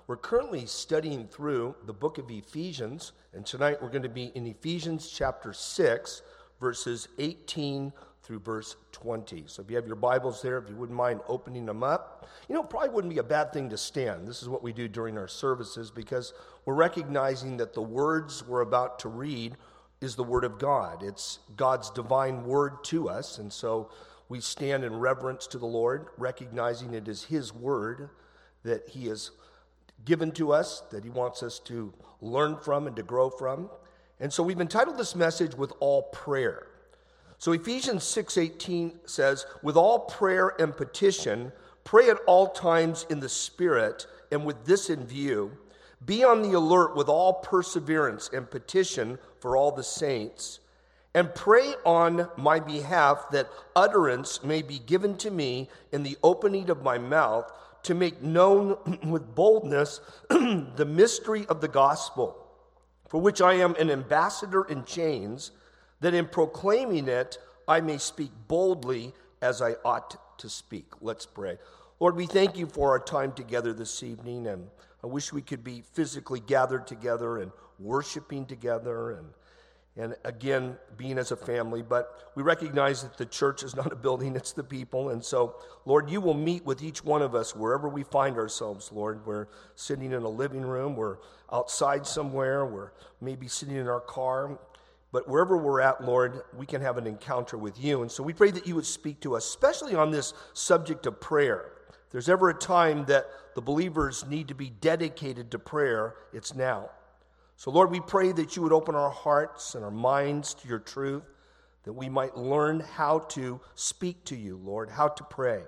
We're currently studying through the book of Ephesians, and tonight we're going to be in Ephesians chapter 6, verses 18 through verse 20. So if you have your Bibles there, if you wouldn't mind opening them up. It probably wouldn't be a bad thing to stand. This is what we do during our services because we're recognizing that the words we're about to read is the Word of God. It's God's divine Word to us, and so we stand in reverence to the Lord, recognizing it is His Word that He has given to us, that He wants us to learn from and to grow from. And so we've entitled this message, With All Prayer. So Ephesians 6:18 says, with all prayer and petition, pray at all times in the Spirit, and with this in view, be on the alert with all perseverance and petition for all the saints, and pray on my behalf that utterance may be given to me in the opening of my mouth to make known with boldness the mystery of the gospel, for which I am an ambassador in chains, that in proclaiming it I may speak boldly as I ought to speak. Let's pray. Lord, we thank you for our time together this evening, and I wish we could be physically gathered together and worshiping together and again, being as a family, but we recognize that the church is not a building, it's the people. And so, Lord, you will meet with each one of us wherever we find ourselves, Lord. We're sitting in a living room, we're outside somewhere, we're maybe sitting in our car, but wherever we're at, Lord, we can have an encounter with you. And so we pray that you would speak to us, especially on this subject of prayer. If there's ever a time that the believers need to be dedicated to prayer, it's now. So, Lord, we pray that you would open our hearts and our minds to your truth, that we might learn how to speak to you, Lord, how to pray.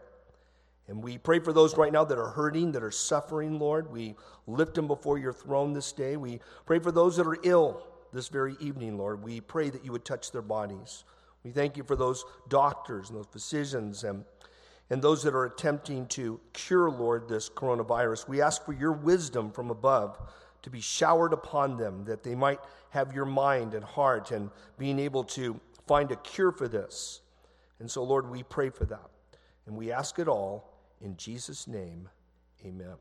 And we pray for those right now that are hurting, that are suffering, Lord. We lift them before your throne this day. We pray for those that are ill this very evening, Lord. We pray that you would touch their bodies. We thank you for those doctors and those physicians and those that are attempting to cure, Lord, this coronavirus. We ask for your wisdom from above to be showered upon them, that they might have your mind and heart and being able to find a cure for this. And so, Lord, we pray for that. And we ask it all in Jesus' name, amen.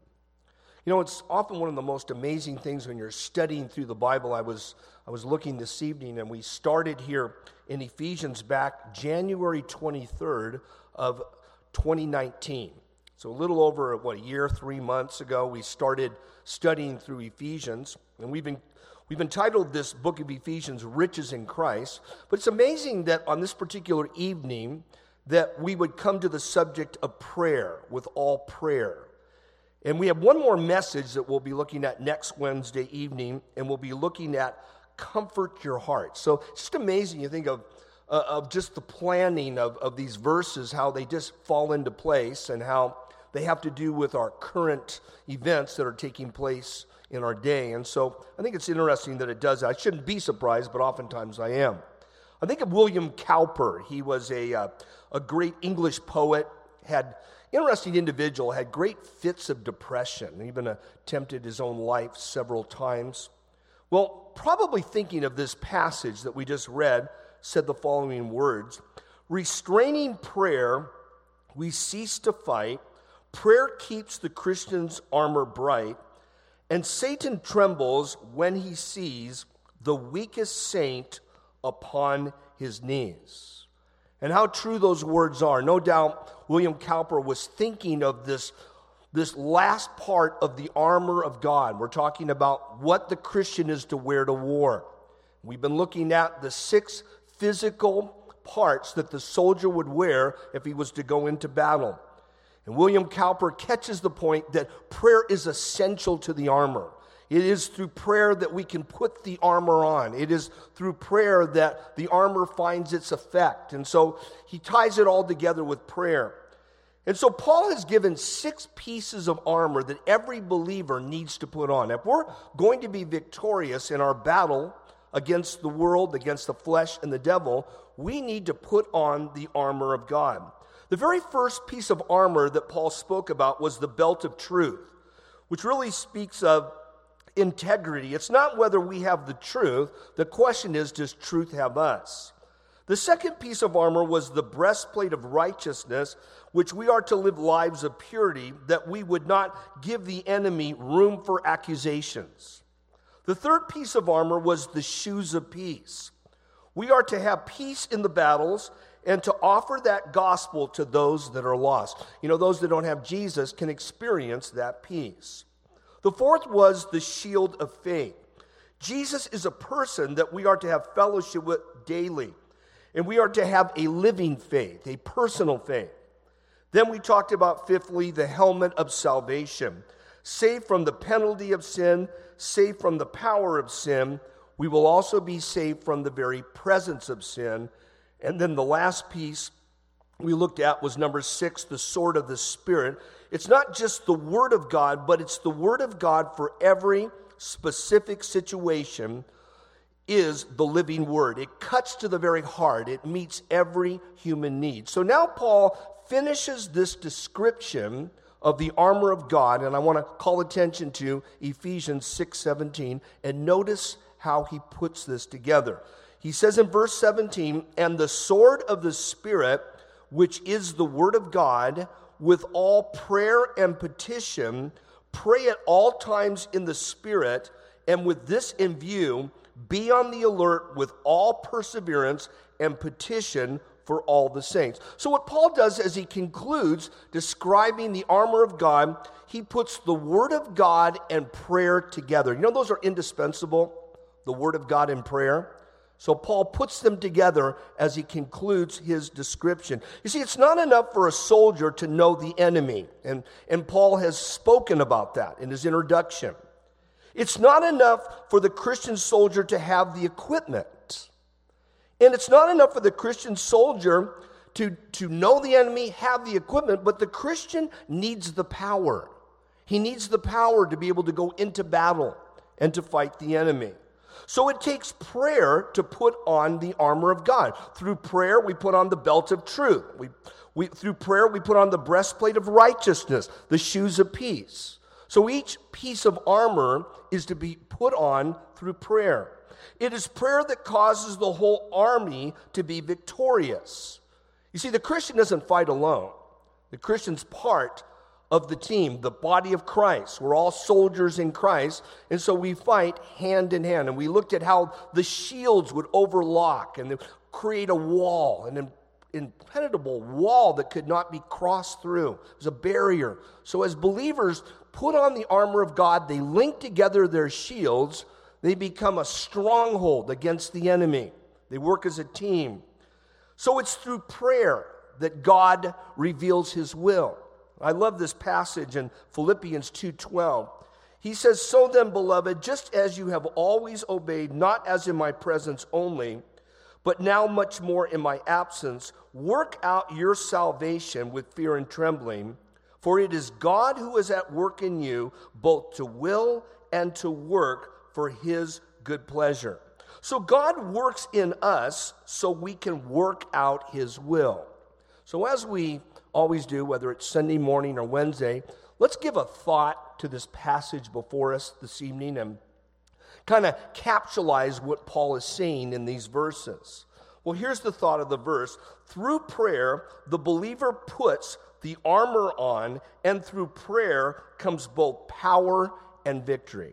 It's often one of the most amazing things when you're studying through the Bible. I was looking this evening, and we started here in Ephesians back January 23rd of 2019. So a little over, a year, 3 months ago, we started studying through Ephesians, and we've entitled this book of Ephesians, Riches in Christ. But it's amazing that on this particular evening that we would come to the subject of prayer, with all prayer. And we have one more message that we'll be looking at next Wednesday evening, and we'll be looking at comfort your heart. So it's just amazing. You think of just the planning of these verses, how they just fall into place and how they have to do with our current events that are taking place in our day. And so I think it's interesting that it does that. I shouldn't be surprised, but oftentimes I am. I think of William Cowper. He was a great English poet, interesting individual, had great fits of depression, even attempted his own life several times. Well, probably thinking of this passage that we just read, said the following words: restraining prayer, we cease to fight. Prayer keeps the Christian's armor bright, and Satan trembles when he sees the weakest saint upon his knees. And how true those words are. No doubt William Cowper was thinking of this last part of the armor of God. We're talking about what the Christian is to wear to war. We've been looking at the 6 physical parts that the soldier would wear if he was to go into battle. And William Cowper catches the point that prayer is essential to the armor. It is through prayer that we can put the armor on. It is through prayer that the armor finds its effect. And so he ties it all together with prayer. And so Paul has given 6 pieces of armor that every believer needs to put on. If we're going to be victorious in our battle against the world, against the flesh and the devil, we need to put on the armor of God. The very first piece of armor that Paul spoke about was the belt of truth, which really speaks of integrity. It's not whether we have the truth. The question is, does truth have us? The second piece of armor was the breastplate of righteousness, which we are to live lives of purity, that we would not give the enemy room for accusations. The third piece of armor was the shoes of peace. We are to have peace in the battles and to offer that gospel to those that are lost. Those that don't have Jesus can experience that peace. The fourth was the shield of faith. Jesus is a person that we are to have fellowship with daily. And we are to have a living faith, a personal faith. Then we talked about, fifthly, the helmet of salvation. Saved from the penalty of sin, saved from the power of sin, we will also be saved from the very presence of sin. And then the last piece we looked at was number 6, the sword of the Spirit. It's not just the Word of God, but it's the Word of God for every specific situation is the living word. It cuts to the very heart. It meets every human need. So now Paul finishes this description of the armor of God, and I want to call attention to Ephesians 6:17, and notice how he puts this together. He says in verse 17, "And the sword of the Spirit, which is the word of God, with all prayer and petition, pray at all times in the Spirit, and with this in view, be on the alert with all perseverance and petition for all the saints." So what Paul does as he concludes describing the armor of God, he puts the Word of God and prayer together. Those are indispensable, the Word of God and prayer. So Paul puts them together as he concludes his description. You see, it's not enough for a soldier to know the enemy, and Paul has spoken about that in his introduction. It's not enough for the Christian soldier to have the equipment. And it's not enough for the Christian soldier to know the enemy, have the equipment, but the Christian needs the power. He needs the power to be able to go into battle and to fight the enemy. So it takes prayer to put on the armor of God. Through prayer, we put on the belt of truth. Through prayer, we put on the breastplate of righteousness, the shoes of peace. So each piece of armor is to be put on through prayer. It is prayer that causes the whole army to be victorious. You see, the Christian doesn't fight alone. The Christian's part of the team, the body of Christ. We're all soldiers in Christ, and so we fight hand in hand. And we looked at how the shields would overlock and create a wall, an impenetrable wall that could not be crossed through. It was a barrier. So as believers put on the armor of God, they link together their shields, they become a stronghold against the enemy. They work as a team. So it's through prayer that God reveals his will. I love this passage in Philippians 2:12. He says, "So then, beloved, just as you have always obeyed, not as in my presence only, but now much more in my absence, work out your salvation with fear and trembling. For it is God who is at work in you, both to will and to work for his good pleasure." So God works in us so we can work out his will. So as we always do, whether it's Sunday morning or Wednesday, let's give a thought to this passage before us this evening and kind of capsulize what Paul is saying in these verses. Well, here's the thought of the verse. Through prayer, the believer puts the armor on, and through prayer comes both power and victory.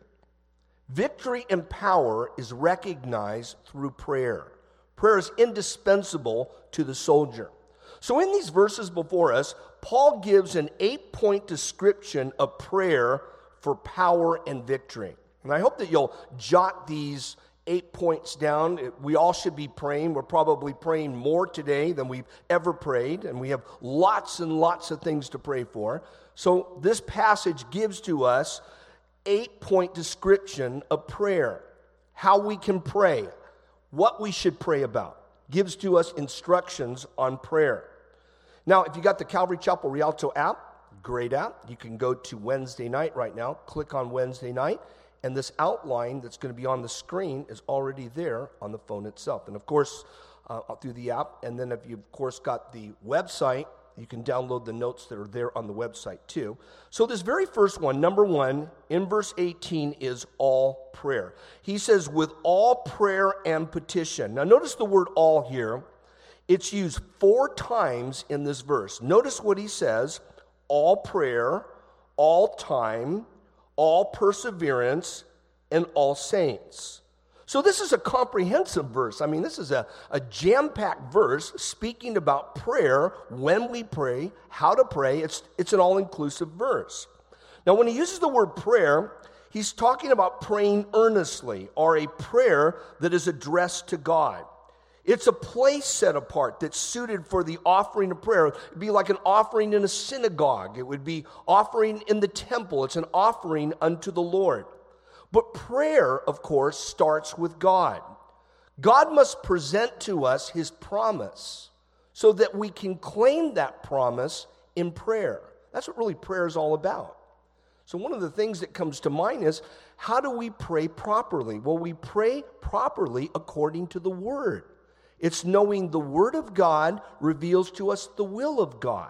Victory and power is recognized through prayer. Prayer is indispensable to the soldier. So in these verses before us, Paul gives an 8-point description of prayer for power and victory. And I hope that you'll jot these 8 points down. We all should be praying. We're probably praying more today than we've ever prayed, and we have lots and lots of things to pray for. So this passage gives to us 8-point description of prayer, how we can pray, what we should pray about. Gives to us instructions on prayer. Now, if you got the Calvary Chapel Rialto app, great app. You can go to Wednesday night right now, click on Wednesday night, and this outline that's going to be on the screen is already there on the phone itself. And of course, through the app, and then if you've, of course, got the website, you can download the notes that are there on the website too. So this very first one, number 1, in verse 18 is all prayer. He says, with all prayer and petition. Now notice the word all here. It's used 4 times in this verse. Notice what he says: all prayer, all time, all perseverance, and all saints. So this is a comprehensive verse. I mean, this is a jam-packed verse speaking about prayer, when we pray, how to pray. It's an all-inclusive verse. Now, when he uses the word prayer, he's talking about praying earnestly, or a prayer that is addressed to God. It's a place set apart that's suited for the offering of prayer. It'd be like an offering in a synagogue. It would be offering in the temple. It's an offering unto the Lord. But prayer, of course, starts with God. God must present to us his promise so that we can claim that promise in prayer. That's what really prayer is all about. So one of the things that comes to mind is, how do we pray properly? Well, we pray properly according to the Word. It's knowing the Word of God reveals to us the will of God.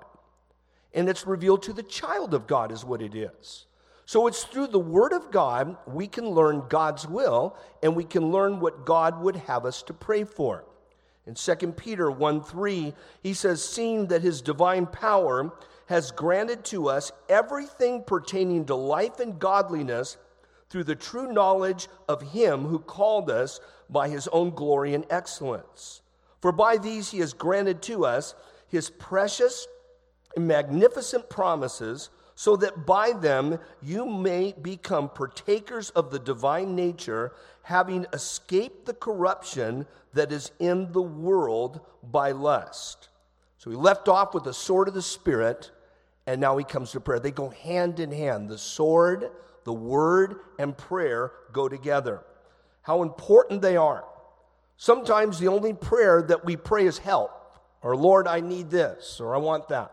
And it's revealed to the child of God is what it is. So it's through the Word of God we can learn God's will, and we can learn what God would have us to pray for. In 2 Peter 1:3, he says, seeing that his divine power has granted to us everything pertaining to life and godliness through the true knowledge of him who called us by his own glory and excellence. For by these he has granted to us his precious and magnificent promises, so that by them you may become partakers of the divine nature, having escaped the corruption that is in the world by lust. So he left off with the sword of the Spirit, and now he comes to prayer. They go hand in hand. The sword, the word, and prayer go together. How important they are. Sometimes the only prayer that we pray is help, or Lord, I need this, or I want that.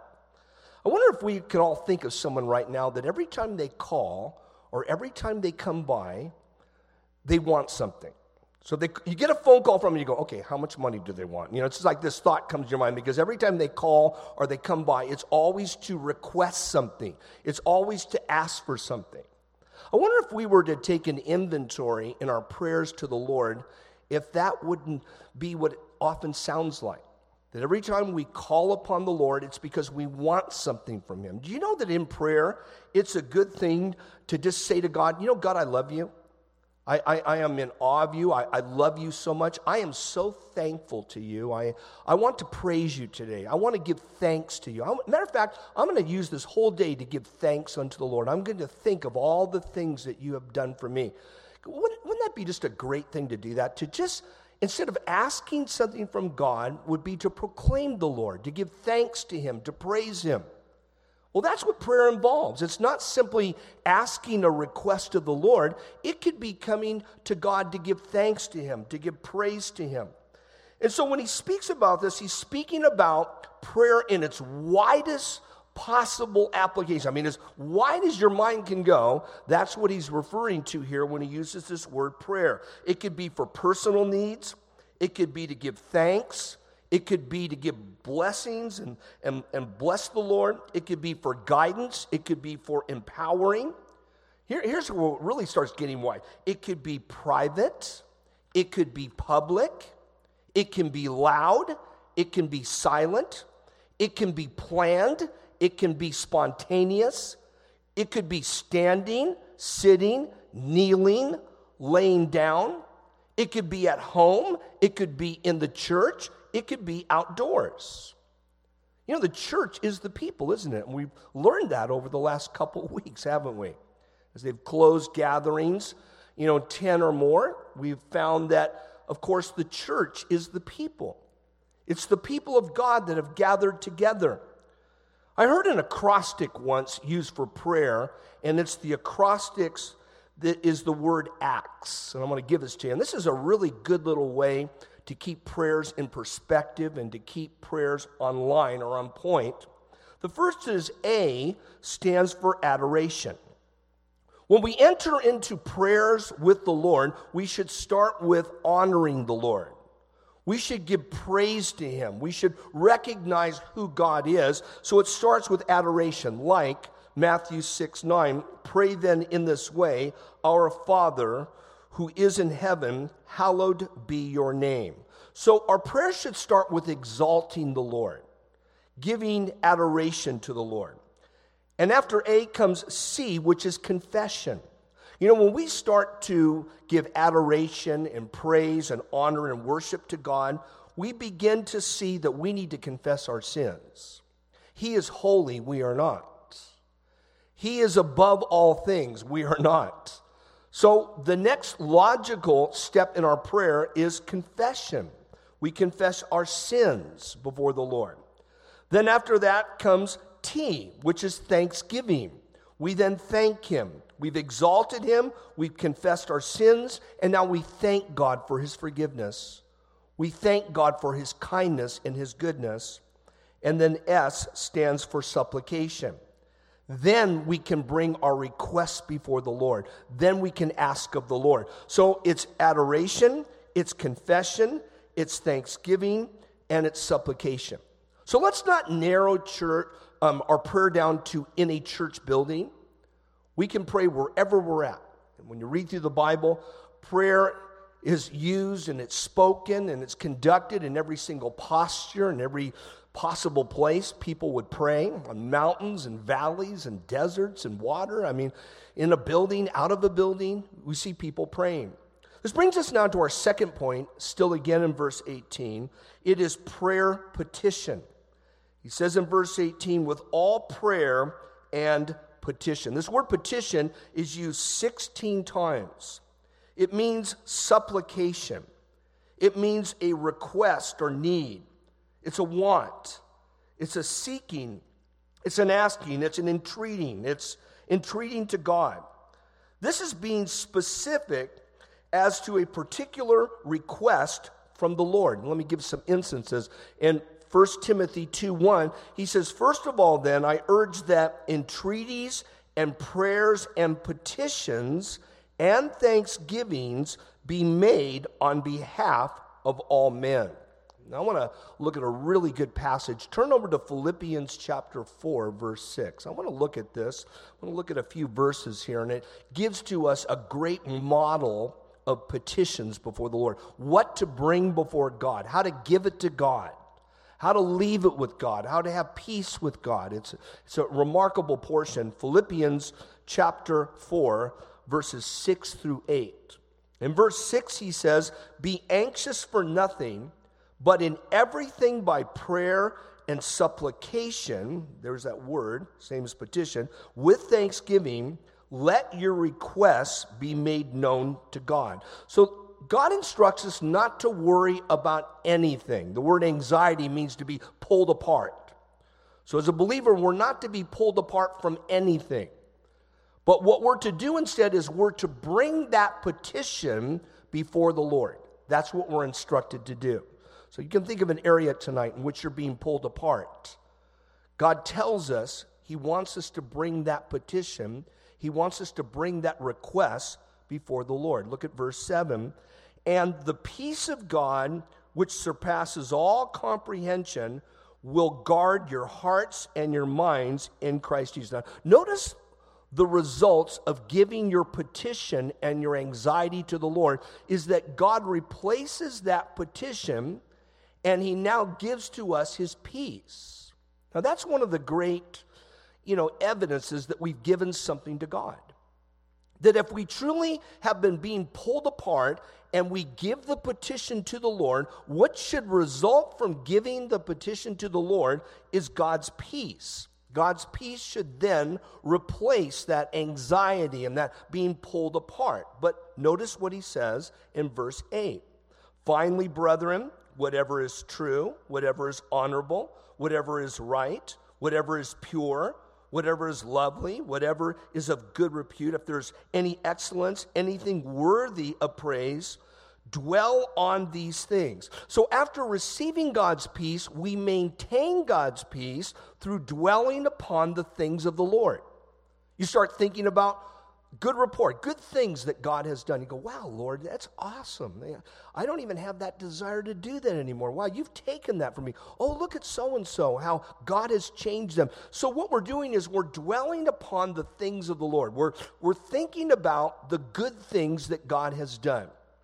I wonder if we can all think of someone right now that every time they call or every time they come by, they want something. So you get a phone call from them and you go, okay, how much money do they want? You know, it's like this thought comes to your mind because every time they call or they come by, it's always to request something. It's always to ask for something. I wonder if we were to take an inventory in our prayers to the Lord, if that wouldn't be what it often sounds like. That every time we call upon the Lord, it's because we want something from him. Do you know that in prayer, it's a good thing to just say to God, you know, God, I love you. I am in awe of you. I love you so much. I am so thankful to you. I want to praise you today. I want to give thanks to you. Matter of fact, I'm going to use this whole day to give thanks unto the Lord. I'm going to think of all the things that you have done for me. Wouldn't that be just a great thing to do that? To just, instead of asking something from God, would be to proclaim the Lord, to give thanks to him, to praise him. Well, that's what prayer involves. It's not simply asking a request of the Lord. It could be coming to God to give thanks to him, to give praise to him. And so when he speaks about this, he's speaking about prayer in its widest possible application. I mean, as wide as your mind can go, that's what he's referring to here when he uses this word prayer. It could be for personal needs. It could be to give thanks. It could be to give blessings and bless the Lord. It could be for guidance. It could be for empowering. Here's where it really starts getting wide. It could be private. It could be public. It can be loud. It can be silent. It can be planned. It can be spontaneous. It could be standing, sitting, kneeling, laying down. It could be at home. It could be in the church. It could be outdoors. You know, the church is the people, isn't it? And we've learned that over the last couple of weeks, haven't we? As they've closed gatherings, 10 or more, we've found that, of course, the church is the people. It's the people of God that have gathered together. I heard an acrostic once used for prayer, and it's the acrostics that is the word ACTS. And I'm going to give this to you. And this is a really good little way to keep prayers in perspective and to keep prayers online or on point. The first is A, stands for adoration. When we enter into prayers with the Lord, we should start with honoring the Lord. We should give praise to him. We should recognize who God is. So it starts with adoration, like Matthew 6:9. Pray then in this way, our Father who is in heaven, hallowed be your name. So our prayer should start with exalting the Lord, giving adoration to the Lord. And after A comes C, which is confession. You know, when we start to give adoration and praise and honor and worship to God, we begin to see that we need to confess our sins. He is holy, we are not. He is above all things, we are not. So the next logical step in our prayer is confession. We confess our sins before the Lord. Then after that comes T, which is thanksgiving. We then thank him. We've exalted him, we've confessed our sins, and now we thank God for his forgiveness. We thank God for his kindness and his goodness. And then S stands for supplication. Then we can bring our requests before the Lord. Then we can ask of the Lord. So it's adoration, it's confession, it's thanksgiving, and it's supplication. So let's not narrow our prayer down to in a church building. We can pray wherever we're at. And when you read through the Bible, prayer is used and it's spoken and it's conducted in every single posture and every possible place. People would pray on mountains and valleys and deserts and water. I mean, in a building, out of a building, we see people praying. This brings us now to our second point, still again in verse 18. It is prayer petition. He says in verse 18, with all prayer and petition. This word petition is used 16 times. It means supplication. It means a request or need. It's a want. It's a seeking. It's an asking. It's an entreating. It's entreating to God. This is being specific as to a particular request from the Lord. And let me give some instances. In 1 Timothy 2:1, he says, first of all, then, I urge that entreaties and prayers and petitions and thanksgivings be made on behalf of all men. Now, I want to look at a really good passage. Turn over to Philippians chapter 4, verse 6. I want to look at this. I want to look at a few verses here, and it gives to us a great model of petitions before the Lord. What to bring before God, how to give it to God, how to leave it with God, how to have peace with God. It's a remarkable portion. Philippians chapter 4, verses 6 through 8. In verse 6, he says, be anxious for nothing, but in everything by prayer and supplication, there's that word, same as petition, with thanksgiving, let your requests be made known to God. So God instructs us not to worry about anything. The word anxiety means to be pulled apart. So as a believer, we're not to be pulled apart from anything. But what we're to do instead is we're to bring that petition before the Lord. That's what we're instructed to do. So you can think of an area tonight in which you're being pulled apart. God tells us he wants us to bring that petition. He wants us to bring that request before the Lord. Look at verse 7. And the peace of God, which surpasses all comprehension, will guard your hearts and your minds in Christ Jesus. Now, notice the results of giving your petition and your anxiety to the Lord is that God replaces that petition and he now gives to us his peace. Now, that's one of the great, evidences that we've given something to God. That if we truly have been being pulled apart and we give the petition to the Lord, what should result from giving the petition to the Lord is God's peace. God's peace should then replace that anxiety and that being pulled apart. But notice what he says in verse 8. Finally, brethren, whatever is true, whatever is honorable, whatever is right, whatever is pure, whatever is lovely, whatever is of good repute, if there's any excellence, anything worthy of praise, dwell on these things. So after receiving God's peace, we maintain God's peace through dwelling upon the things of the Lord. You start thinking about good report, good things that God has done. You go, wow, Lord, that's awesome. I don't even have that desire to do that anymore. Wow, you've taken that from me. Oh, look at so-and-so, how God has changed them. So what we're doing is we're dwelling upon the things of the Lord. We're thinking about the good things that God has done.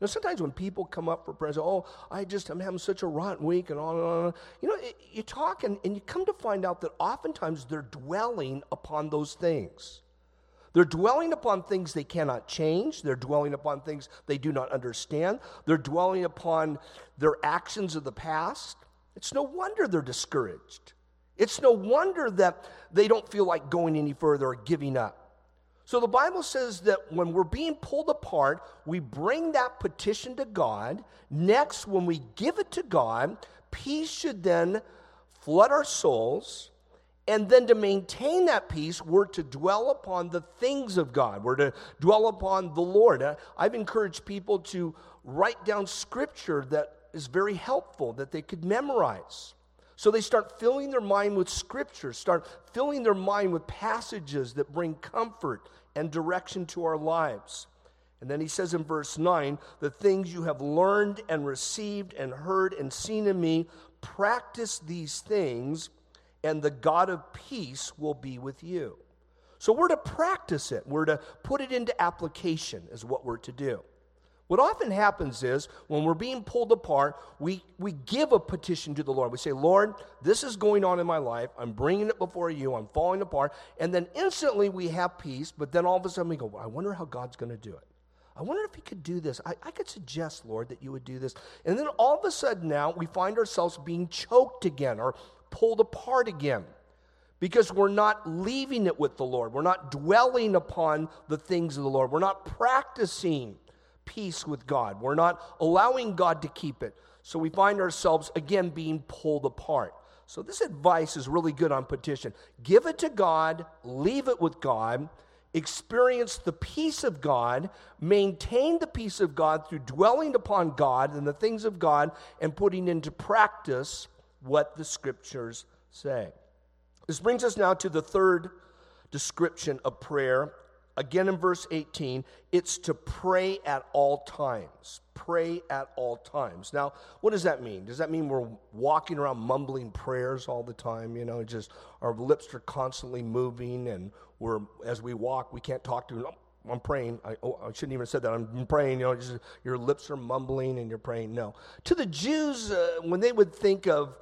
Sometimes when people come up for prayer, say, oh, I'm having such a rotten week and on and on. You talk and you come to find out that oftentimes they're dwelling upon those things. They're dwelling upon things they cannot change. They're dwelling upon things they do not understand. They're dwelling upon their actions of the past. It's no wonder they're discouraged. It's no wonder that they don't feel like going any further or giving up. So the Bible says that when we're being pulled apart, we bring that petition to God. Next, when we give it to God, peace should then flood our souls. And then to maintain that peace, we're to dwell upon the things of God. We're to dwell upon the Lord. I've encouraged people to write down scripture that is very helpful, that they could memorize. So they start filling their mind with scripture, start filling their mind with passages that bring comfort and direction to our lives. And then he says in verse 9, the things you have learned and received and heard and seen in me, practice these things, and the God of peace will be with you. So we're to practice it. We're to put it into application is what we're to do. What often happens is when we're being pulled apart, we give a petition to the Lord. We say, Lord, this is going on in my life. I'm bringing it before you. I'm falling apart. And then instantly we have peace, but then all of a sudden we go, I wonder how God's going to do it. I wonder if he could do this. I could suggest, Lord, that you would do this. And then all of a sudden now we find ourselves being choked again or pulled apart again because we're not leaving it with the Lord. We're not dwelling upon the things of the Lord. We're not practicing peace with God. We're not allowing God to keep it. So we find ourselves again being pulled apart. So this advice is really good on petition. Give it to God, leave it with God, experience the peace of God, maintain the peace of God through dwelling upon God and the things of God and putting into practice what the scriptures say. This brings us now to the third description of prayer. Again in verse 18, it's to pray at all times. Pray at all times. Now, what does that mean? Does that mean we're walking around mumbling prayers all the time? Just our lips are constantly moving, and as we walk, we can't talk to. I'm praying. I shouldn't even have said that. I'm praying. Just your lips are mumbling and you're praying. No. To the Jews, when they would think of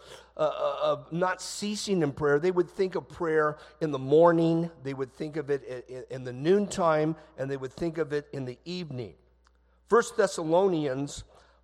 not ceasing in prayer, they would think of prayer in the morning. They would think of it in the noontime, and they would think of it in the evening. 1 Thessalonians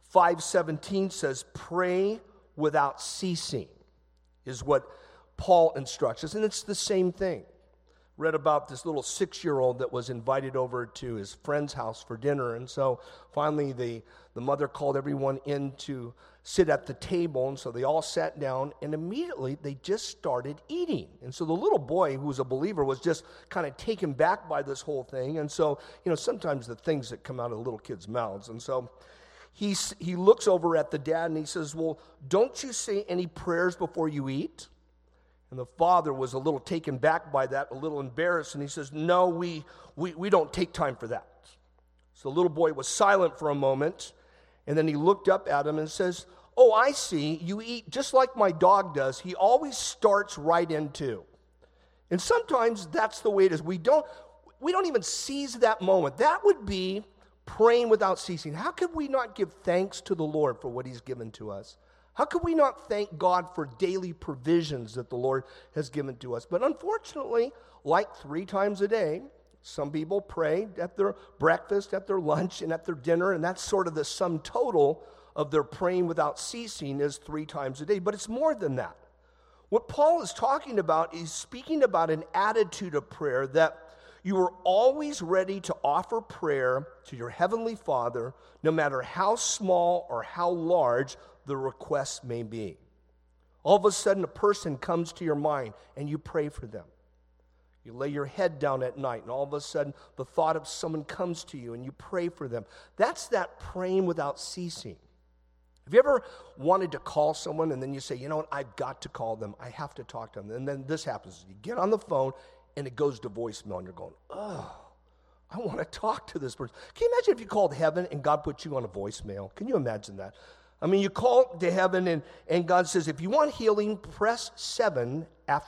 5:17 says, "Pray without ceasing," is what Paul instructs us, and it's the same thing. Read about this little 6-year-old that was invited over to his friend's house for dinner. And so finally the mother called everyone in to sit at the table. And so they all sat down, and immediately they just started eating. And so the little boy, who was a believer, was just kind of taken back by this whole thing. And so, sometimes the things that come out of little kids' mouths. And so he looks over at the dad and he says, well, don't you say any prayers before you eat? And the father was a little taken back by that, a little embarrassed, and he says, no, we don't take time for that. So the little boy was silent for a moment, and then he looked up at him and says, oh, I see, you eat just like my dog does. He always starts right into. And sometimes that's the way it is. We don't even seize that moment. That would be praying without ceasing. How could we not give thanks to the Lord for what he's given to us? How could we not thank God for daily provisions that the Lord has given to us? But unfortunately, like 3 times a day, some people pray at their breakfast, at their lunch, and at their dinner, and that's sort of the sum total of their praying without ceasing is 3 times a day. But it's more than that. What Paul is talking about is speaking about an attitude of prayer that you are always ready to offer prayer to your heavenly Father, no matter how small or how large the request may be. All of a sudden, a person comes to your mind and you pray for them. You lay your head down at night and all of a sudden the thought of someone comes to you and you pray for them. That's that praying without ceasing. Have you ever wanted to call someone and then you say, you know what, I've got to call them. I have to talk to them. And then this happens. You get on the phone and it goes to voicemail and you're going, oh, I want to talk to this person. Can you imagine if you called heaven and God put you on a voicemail? Can you imagine that? I mean, you call to heaven and God says, if you want healing, press 7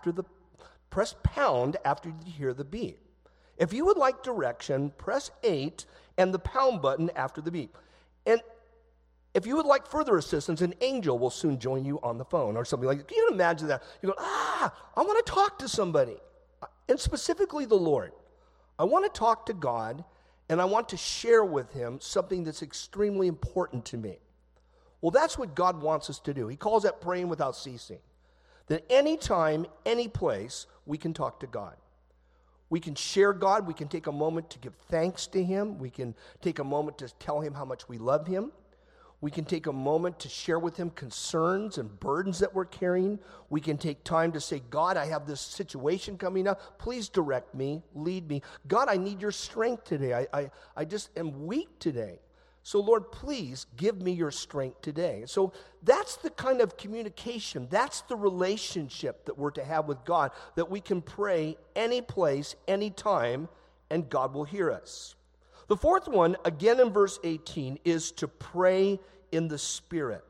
press pound after you hear the beep. If you would like direction, press 8 and the pound button after the beep. And if you would like further assistance, an angel will soon join you on the phone or something like that. Can you imagine that? You go, I want to talk to somebody, and specifically the Lord. I want to talk to God, and I want to share with him something that's extremely important to me. Well, that's what God wants us to do. He calls that praying without ceasing. That anytime, any place, we can talk to God. We can share God. We can take a moment to give thanks to him. We can take a moment to tell him how much we love him. We can take a moment to share with him concerns and burdens that we're carrying. We can take time to say, God, I have this situation coming up. Please direct me, lead me. God, I need your strength today. I just am weak today. So, Lord, please give me your strength today. So that's the kind of communication, that's the relationship that we're to have with God, that we can pray any place, any time, and God will hear us. The fourth one, again in verse 18, is to pray in the Spirit.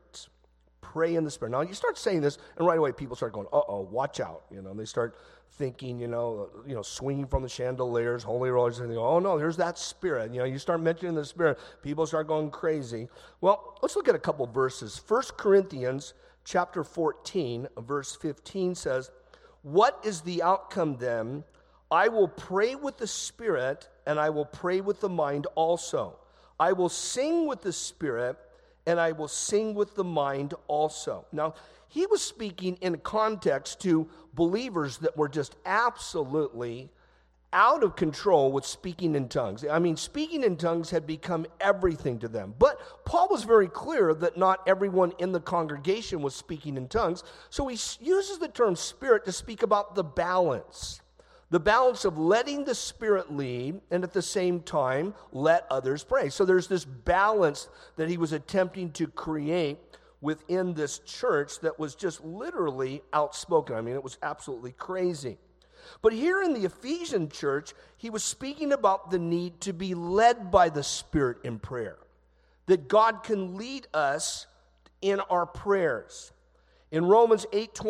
Pray in the Spirit. Now, you start saying this, and right away people start going, watch out. And they start thinking, swinging from the chandeliers, holy rollers, and they go, oh no, there's that Spirit. You start mentioning the Spirit, people start going crazy. Well, let's look at a couple verses. 1 Corinthians chapter 14, verse 15 says, what is the outcome then? I will pray with the Spirit, and I will pray with the mind also. I will sing with the Spirit, and I will sing with the mind also. Now, he was speaking in context to believers that were just absolutely out of control with speaking in tongues. I mean, speaking in tongues had become everything to them. But Paul was very clear that not everyone in the congregation was speaking in tongues. So he uses the term Spirit to speak about the balance. The balance of letting the Spirit lead and at the same time let others pray. So there's this balance that he was attempting to create within this church that was just literally outspoken. I mean, it was absolutely crazy. But here in the Ephesian church, he was speaking about the need to be led by the Spirit in prayer. That God can lead us in our prayers. In Romans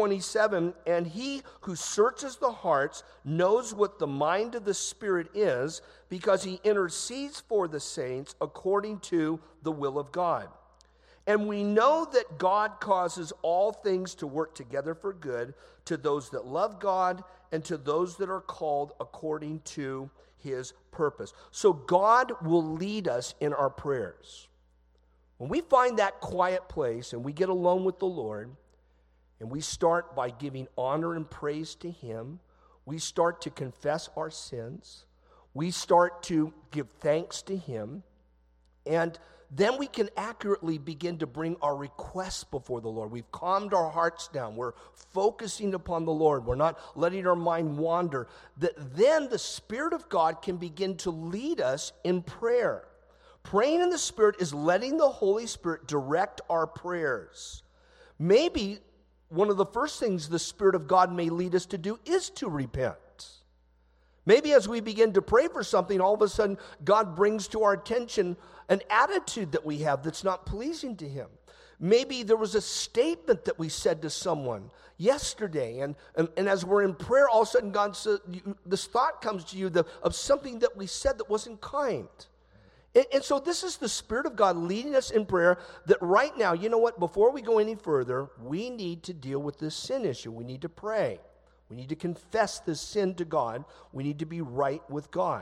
8:27, and he who searches the hearts knows what the mind of the Spirit is, because he intercedes for the saints according to the will of God. And we know that God causes all things to work together for good to those that love God and to those that are called according to his purpose. So God will lead us in our prayers. When we find that quiet place and we get alone with the Lord, and we start by giving honor and praise to him, we start to confess our sins, we start to give thanks to him, and then we can accurately begin to bring our requests before the Lord. We've calmed our hearts down. We're focusing upon the Lord. We're not letting our mind wander. Then the Spirit of God can begin to lead us in prayer. Praying in the Spirit is letting the Holy Spirit direct our prayers. Maybe one of the first things the Spirit of God may lead us to do is to repent. Maybe as we begin to pray for something, all of a sudden God brings to our attention an attitude that we have that's not pleasing to him. Maybe there was a statement that we said to someone yesterday, and as we're in prayer, all of a sudden God says, this thought comes to you of something that we said that wasn't kind. And so this is the Spirit of God leading us in prayer, that right now, you know what, before we go any further, we need to deal with this sin issue. We need to pray. We need to confess this sin to God. We need to be right with God.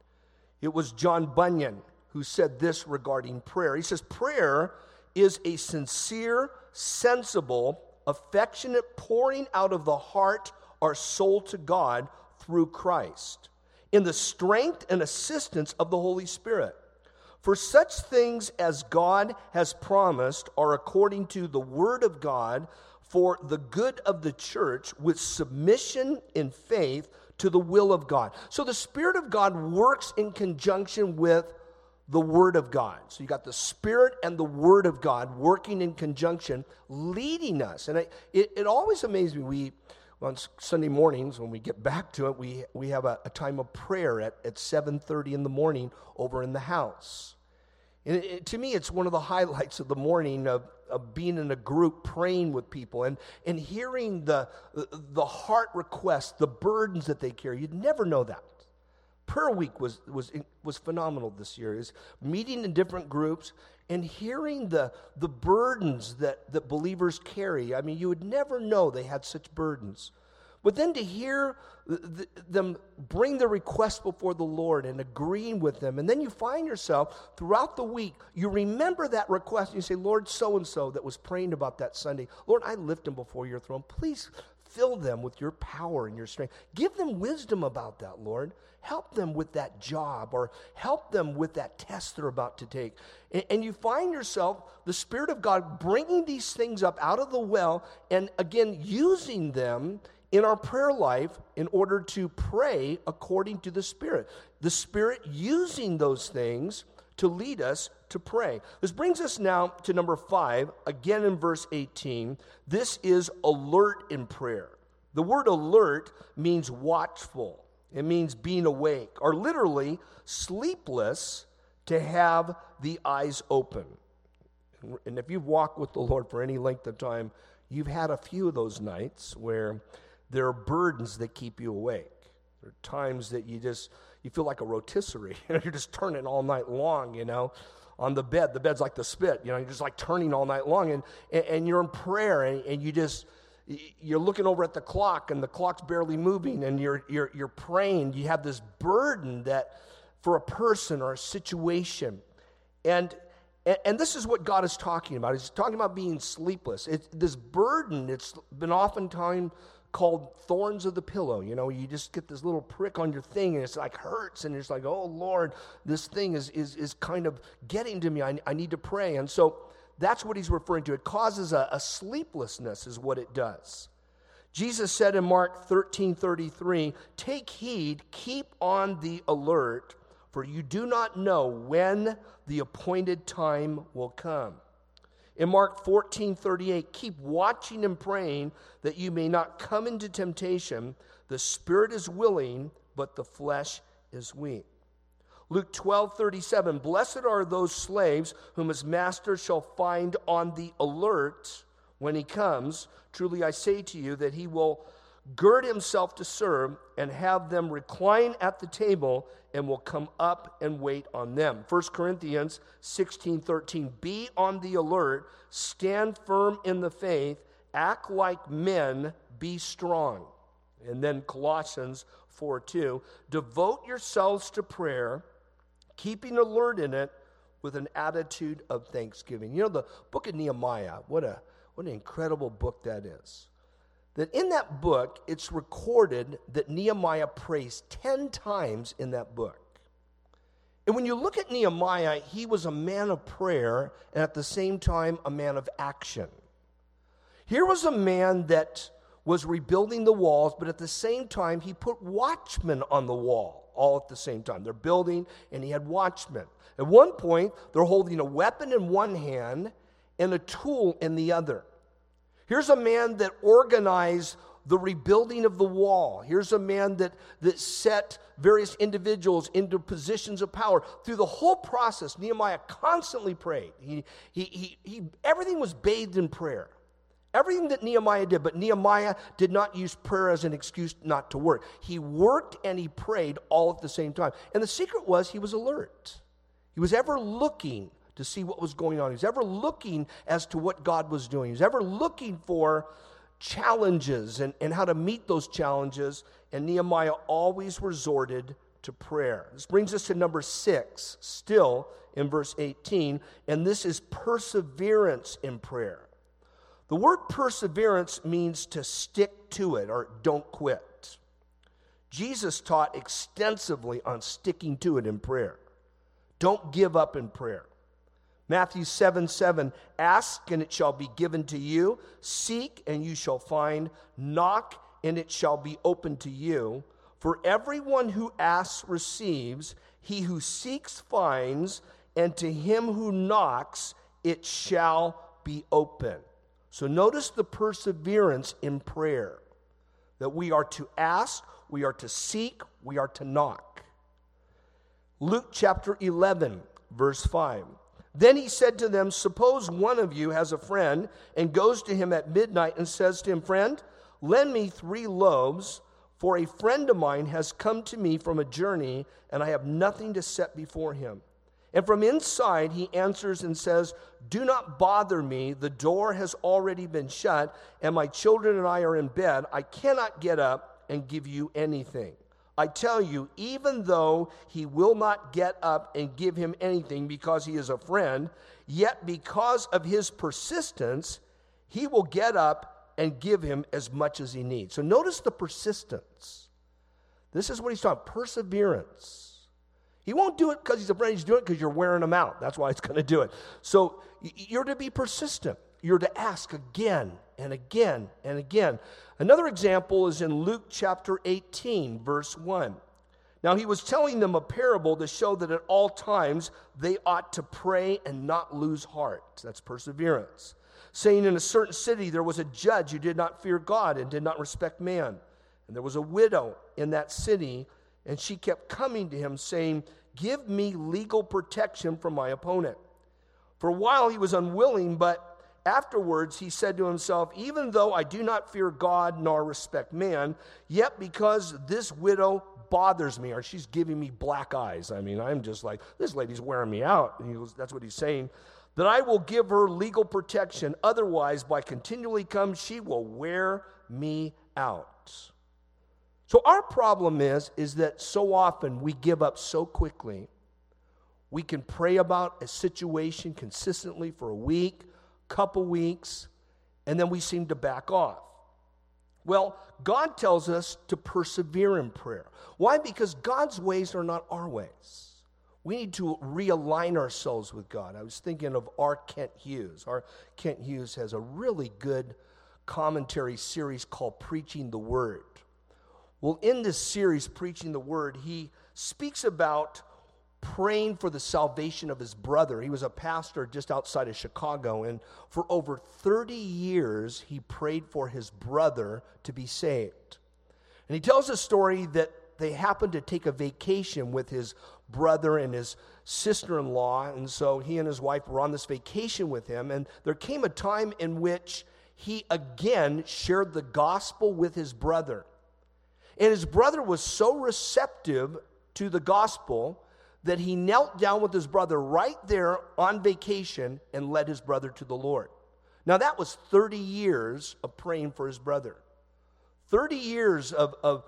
It was John Bunyan who said this regarding prayer. He says, prayer is a sincere, sensible, affectionate pouring out of the heart or soul to God through Christ, in the strength and assistance of the Holy Spirit. For such things as God has promised are according to the word of God for the good of the church, with submission in faith to the will of God. So the Spirit of God works in conjunction with the word of God. So you got the Spirit and the word of God working in conjunction, leading us. And it always amazes me. On Sunday mornings, when we get back to it, we have a time of prayer at 7:30 in the morning over in the house. And to me, it's one of the highlights of the morning of being in a group praying with people and hearing the heart requests, the burdens that they carry. You'd never know that. prayer week was phenomenal this year. Is meeting in different groups and hearing the burdens that believers carry. I mean, you would never know they had such burdens. But then to hear them bring their requests before the Lord and agreeing with them, and then you find yourself throughout the week, you remember that request, and you say, Lord, so-and-so that was praying about that Sunday, Lord, I lift them before your throne. Please fill them with your power and your strength. Give them wisdom about that, Lord. Help them with that job, or help them with that test they're about to take. And you find yourself, the Spirit of God, bringing these things up out of the well, and again, using them in our prayer life in order to pray according to the Spirit. The Spirit using those things to lead us to pray. This brings us now to number 5, again in verse 18. This is alert in prayer. The word alert means watchful. It means being awake, or literally sleepless, to have the eyes open. And if you've walked with the Lord for any length of time, you've had a few of those nights where there are burdens that keep you awake. There are times that you feel like a rotisserie. You're just turning all night long, on the bed. The bed's like the spit. You're just like turning all night long. And you're in prayer, and you're looking over at the clock, and the clock's barely moving, and you're praying. You have this burden that for a person or a situation. And this is what God is talking about. He's talking about being sleepless. This burden, it's been oftentimes called thorns of the pillow. You just get this little prick on your thing, and it's like hurts, and it's like, oh Lord, this thing is kind of getting to me. I need to pray. And so that's what he's referring to. It causes a sleeplessness is what it does. Jesus said in Mark 13:33, take heed, keep on the alert, for you do not know when the appointed time will come. In Mark 14:38, keep watching and praying that you may not come into temptation. The spirit is willing, but the flesh is weak. Luke 12:37, blessed are those slaves whom his master shall find on the alert when he comes. Truly I say to you that he will gird himself to serve and have them recline at the table and will come up and wait on them. 1 Corinthians 16:13, be on the alert, stand firm in the faith, act like men, be strong. And then Colossians 4:2, devote yourselves to prayer, keeping alert in it with an attitude of thanksgiving. The book of Nehemiah, what an incredible book that is. That in that book, it's recorded that Nehemiah prays 10 times in that book. And when you look at Nehemiah, he was a man of prayer and at the same time a man of action. Here was a man that was rebuilding the walls, but at the same time, he put watchmen on the wall all at the same time. They're building, and he had watchmen. At one point, they're holding a weapon in one hand and a tool in the other. Here's a man that organized the rebuilding of the wall. Here's a man that set various individuals into positions of power. Through the whole process, Nehemiah constantly prayed. Everything was bathed in prayer. Everything that Nehemiah did, but Nehemiah did not use prayer as an excuse not to work. He worked and he prayed all at the same time. And the secret was he was alert. He was ever looking to see what was going on. He was ever looking as to what God was doing. He was ever looking for challenges and how to meet those challenges. And Nehemiah always resorted to prayer. This brings us to number 6, still in verse 18, and this is perseverance in prayer. The word perseverance means to stick to it or don't quit. Jesus taught extensively on sticking to it in prayer. Don't give up in prayer. Matthew 7:7, ask and it shall be given to you. Seek and you shall find. Knock and it shall be opened to you. For everyone who asks receives. He who seeks finds. And to him who knocks it shall be open. So notice the perseverance in prayer. That we are to ask, we are to seek, we are to knock. Luke chapter 11, verse 5. Then he said to them, suppose one of you has a friend and goes to him at midnight and says to him, friend, lend me 3 loaves, For a friend of mine has come to me from a journey, and I have nothing to set before him. And from inside he answers and says, do not bother me. The door has already been shut, and my children and I are in bed. I cannot get up and give you anything. I tell you, even though he will not get up and give him anything because he is a friend, yet because of his persistence, he will get up and give him as much as he needs. So notice the persistence. This is what he's talking about, perseverance. He won't do it because he's a friend. He's doing it because you're wearing him out. That's why he's going to do it. So you're to be persistent. You're to ask again and again and again. Another example is in Luke chapter 18, verse 1. Now he was telling them a parable to show that at all times they ought to pray and not lose heart. That's perseverance. Saying, in a certain city there was a judge who did not fear God and did not respect man. And there was a widow in that city, and she kept coming to him saying, give me legal protection from my opponent. For a while he was unwilling, but afterwards he said to himself, even though I do not fear God nor respect man, yet because this widow bothers me, or she's giving me black eyes. I mean, I'm just like, this lady's wearing me out. And that's what he's saying. That I will give her legal protection. Otherwise, by continually come, she will wear me out. So our problem is that so often we give up so quickly. We can pray about a situation consistently for a week, couple weeks, and then we seem to back off. Well, God tells us to persevere in prayer. Why? Because God's ways are not our ways. We need to realign ourselves with God. I was thinking of R. Kent Hughes. R. Kent Hughes has a really good commentary series called Preaching the Word. Well, in this series, Preaching the Word, he speaks about praying for the salvation of his brother. He was a pastor just outside of Chicago, and for over 30 years, he prayed for his brother to be saved. And he tells a story that they happened to take a vacation with his brother and his sister-in-law, and so he and his wife were on this vacation with him, and there came a time in which he again shared the gospel with his brother. And his brother was so receptive to the gospel that he knelt down with his brother right there on vacation and led his brother to the Lord. Now that was 30 years of praying for his brother. 30 years of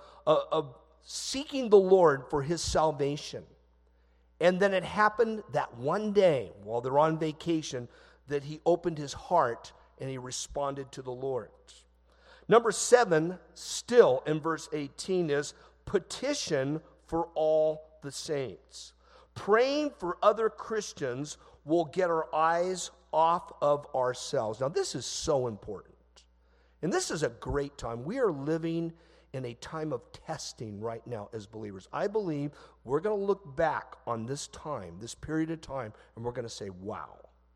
seeking the Lord for his salvation. And then it happened that one day while they're on vacation that he opened his heart and he responded to the Lord. Number 7, still in verse 18, is petition for all the saints. Praying for other Christians will get our eyes off of ourselves. Now, this is so important. And this is a great time. We are living in a time of testing right now as believers. I believe we're going to look back on this time, this period of time, and we're going to say, wow.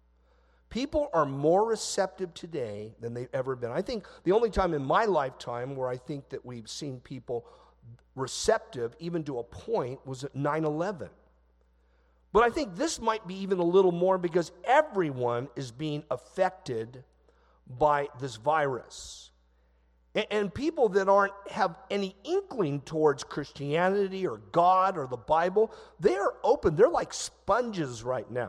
People are more receptive today than they've ever been. I think the only time in my lifetime where I think that we've seen people receptive, even to a point, was at 9/11. But I think this might be even a little more because everyone is being affected by this virus. And people that aren't have any inkling towards Christianity or God or the Bible, they are open. They're like sponges right now.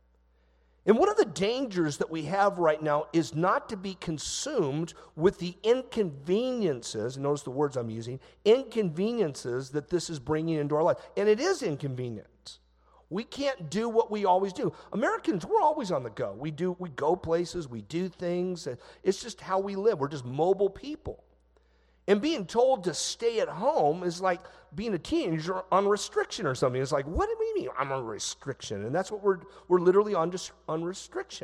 And one of the dangers that we have right now is not to be consumed with the inconveniences, notice the words I'm using, inconveniences that this is bringing into our life. And it is inconvenient. We can't do what we always do. Americans, we're always on the go. We go places, we do things. It's just how we live. We're just mobile people. And being told to stay at home is like being a teenager on restriction or something. It's like, what do you mean I'm on restriction? And that's what we're literally on restriction.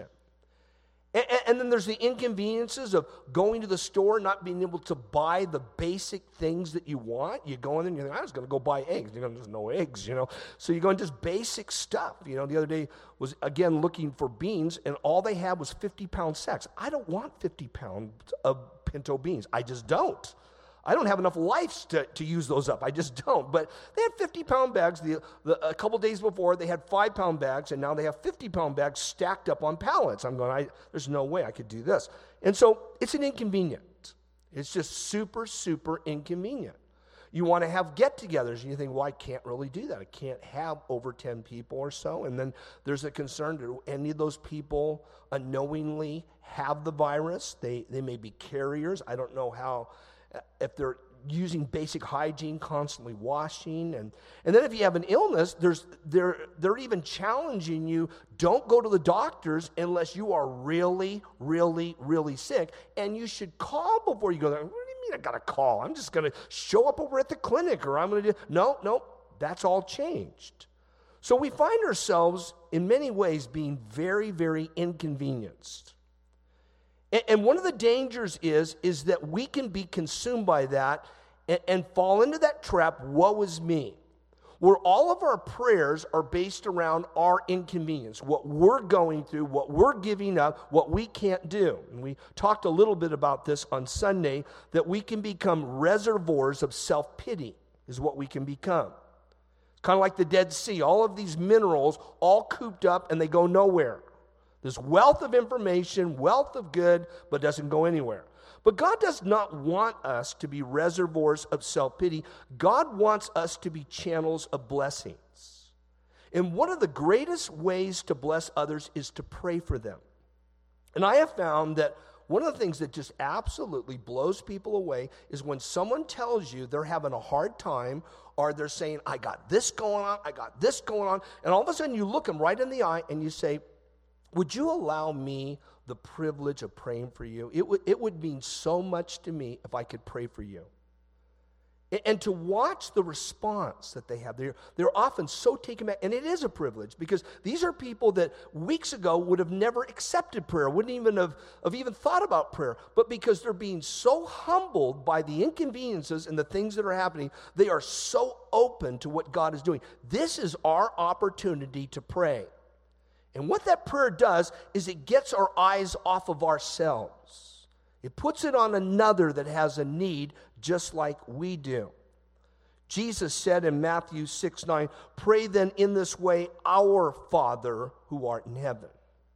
And then there's the inconveniences of going to the store, not being able to buy the basic things that you want. You go in there and you think, I was going to go buy eggs. There's no eggs, So you go in just basic stuff. The other day was, again, looking for beans, and all they had was 50-pound sacks. I don't want 50 pounds of pinto beans. I just don't. I don't have enough life to use those up. I just don't. But they had 50-pound bags. A couple days before, they had 5-pound bags, and now they have 50-pound bags stacked up on pallets. I'm going, there's no way I could do this. And so it's an inconvenient. It's just super, super inconvenient. You want to have get-togethers, and you think, well, I can't really do that. I can't have over 10 people or so. And then there's a concern, do any of those people unknowingly have the virus? They may be carriers. I don't know how, if they're using basic hygiene, constantly washing. And then if you have an illness, they're even challenging you, don't go to the doctors unless you are really, really, really sick. And you should call before you go there. What do you mean I got to call? I'm just going to show up over at the clinic, or I'm going to do... No, that's all changed. So we find ourselves in many ways being very, very inconvenienced. And one of the dangers is that we can be consumed by that and fall into that trap, woe is me, where all of our prayers are based around our inconvenience, what we're going through, what we're giving up, what we can't do. And we talked a little bit about this on Sunday, that we can become reservoirs of self-pity is what we can become. Kind of like the Dead Sea, all of these minerals all cooped up and they go nowhere. This wealth of information, wealth of good, but doesn't go anywhere. But God does not want us to be reservoirs of self-pity. God wants us to be channels of blessings. And one of the greatest ways to bless others is to pray for them. And I have found that one of the things that just absolutely blows people away is when someone tells you they're having a hard time, or they're saying, I got this going on, I got this going on, and all of a sudden you look them right in the eye and you say, would you allow me the privilege of praying for you? It would mean so much to me if I could pray for you. And to watch the response that they have, they're often so taken back, and it is a privilege, because these are people that weeks ago would have never accepted prayer, wouldn't even have even thought about prayer, but because they're being so humbled by the inconveniences and the things that are happening, they are so open to what God is doing. This is our opportunity to pray. And what that prayer does is it gets our eyes off of ourselves. It puts it on another that has a need just like we do. Jesus said in Matthew 6:9, pray then in this way, our Father who art in heaven.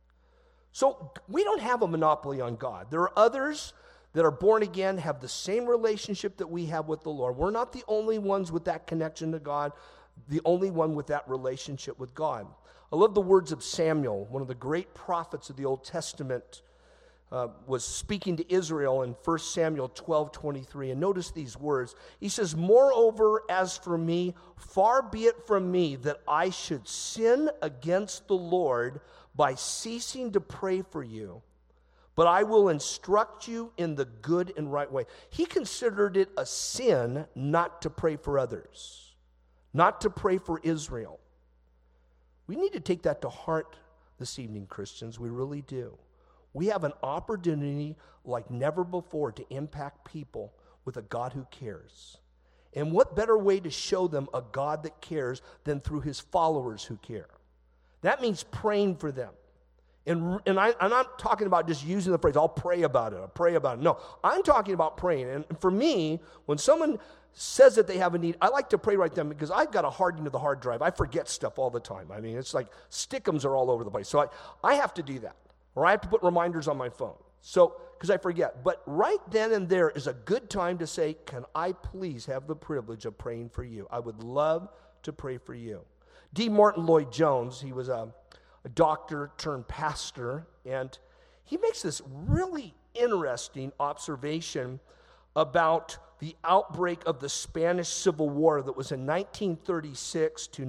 So we don't have a monopoly on God. There are others that are born again, have the same relationship that we have with the Lord. We're not the only ones with that connection to God, the only one with that relationship with God. I love the words of Samuel, one of the great prophets of the Old Testament, was speaking to Israel in 1 Samuel 12:23. And notice these words. He says, moreover, as for me, far be it from me that I should sin against the Lord by ceasing to pray for you, but I will instruct you in the good and right way. He considered it a sin not to pray for others, not to pray for Israel. We need to take that to heart this evening, Christians. We really do. We have an opportunity like never before to impact people with a God who cares. And what better way to show them a God that cares than through his followers who care? That means praying for them. And I'm not talking about just using the phrase, I'll pray about it, I'll pray about it. No, I'm talking about praying. And for me, when someone says that they have a need, I like to pray right then, because I've got a hardening of the hard drive. I forget stuff all the time. I mean, it's like stickums are all over the place. So I have to do that. Or I have to put reminders on my phone. So, because I forget. But right then and there is a good time to say, can I please have the privilege of praying for you? I would love to pray for you. D. Martin Lloyd-Jones, he was a doctor turned pastor, and he makes this really interesting observation about the outbreak of the Spanish Civil War that was in 1936 to